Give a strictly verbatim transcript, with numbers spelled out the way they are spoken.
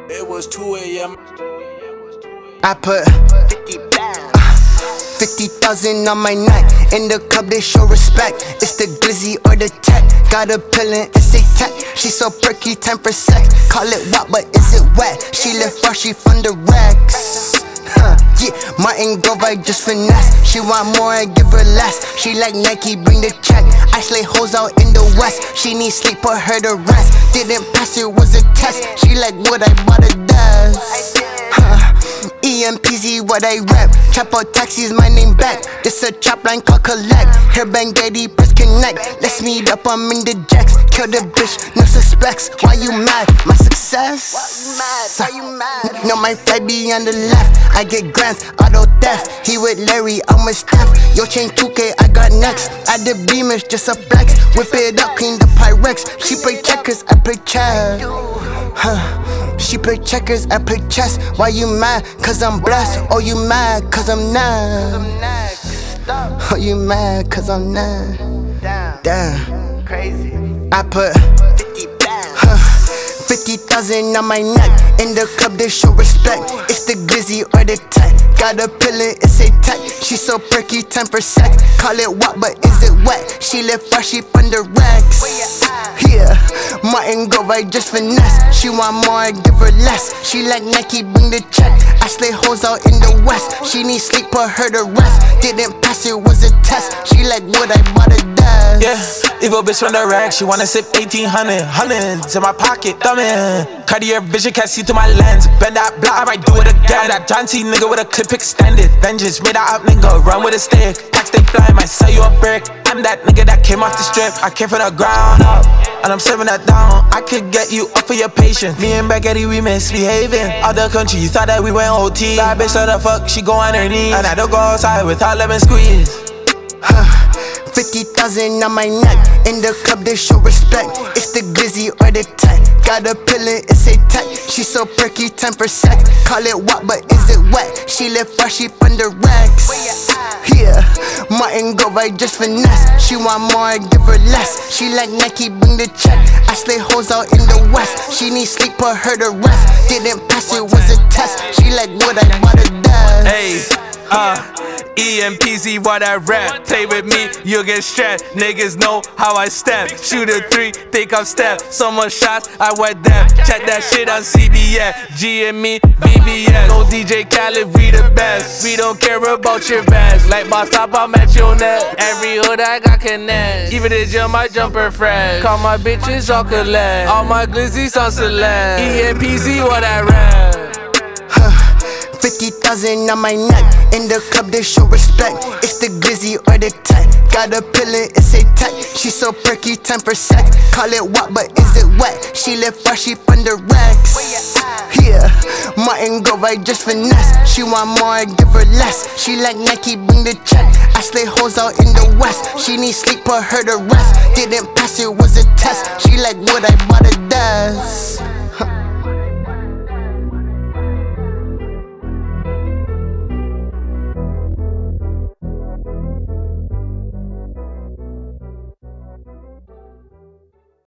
It was two A M I put fifty thousand on my neck. In the club, they show respect. It's the glizzy or the tech. Got a pillin', it's a tech. She so perky, time for sex. Call it wet, but is it wet? She live fresh, she from the Rex. Huh, yeah, Martin go right, just finesse. She want more, I give her less. She like Nike, bring the check. I slay hoes out in the west. She need sleep, put her to rest. Didn't pass, it was a test. She like what I bought a desk. Huh, E M P Z, what I rap. Chop out taxis, my name back. This a chop line called collect. Hair bang daddy, press connect. Let's meet up, I'm in the jacks. Kill the bitch, no suspects. Why you mad? My success? Why you mad? Why you mad? No, my flight be on the left. I get grants, auto theft. He with Larry, I'm with Steph. Yo, chain two K, I got next. At the beamers, just a flex. Whip it up, clean the Pyrex. She play checkers, I play chess. Huh. She play checkers, I play chess. Why you mad? Cause I'm blessed. Oh, you mad? Cause I'm next. Oh, you mad? Cause I'm next. Damn. Crazy. I put fifty thousand on my neck. In the club, they show respect. It's the glizzy or the tech. Got a pillin', it's a tech. She so perky, time for sex. Call it wet, but is it wet? She live fresh, she from the Rex. Yeah, Martin go right, just finesse. She want more, I give her less. She like Nike, bring the check. I slay hoes out in the west. She need sleep, put her to rest. Didn't pass, it was a test. She like what I bought a desk. Yeah, evil bitch from the rack. She wanna sip eighteen hundred, hundreds in my pocket, thumbin'. Cartier vision can't see through my lens. Bend that block, I might do it again. That John T nigga with a clip extended. Vengeance made that up nigga run with a stick. Packs they fly, might sell you a brick. I'm that nigga that came off the strip. I came from the ground up, and I'm serving that down. I could get you up for your patience. Me and Baguette, we misbehaving. Other country, you thought that we went O T. That bitch, so the fuck, she go on her knees. And I don't go outside without lemon squeeze. fifty thousand on my neck. In the club, they show respect. It's the glizzy or the tech. Got a pillin', it's a tech. She so perky, time for sex. Call it wet, but is it wet? She live fresh, she from the Rex. Yeah, Martin go right, just finesse. She want more, I give her less. She like Nike, bring the check. I slay hoes out in the west. She need sleep, put her to rest. Didn't pass, it was a test. She like what I bought a desk. Hey, uh E M P Z, what I rap. Play with me, you'll get strapped. Niggas know how I step. Shoot a three, think I'm step. So much shots, I wet them. Check that shit on C B S. G and me, V V S. No D J Khaled, we the best. We don't care about your vest. Like boss top, I'm at your neck. Every hood I got connect. Even the gym, my jumper fresh. Call my bitches all collect. All my glizzies on select. E M P Z, what I rap. fifty thousand on my neck. In the club, they show respect. It's the glizzy or the tech. Got a pillin', it's a tech. She so perky, time for sex. Call it wet, but is it wet? She live fresh, she from the Rex. Yeah, Martin go right, just finesse. She want more, I give her less. She like Nike, bring the check. I slay hoes out in the west. She need sleep, put her to rest. Didn't pass, it was a test. She like what I bought a desk.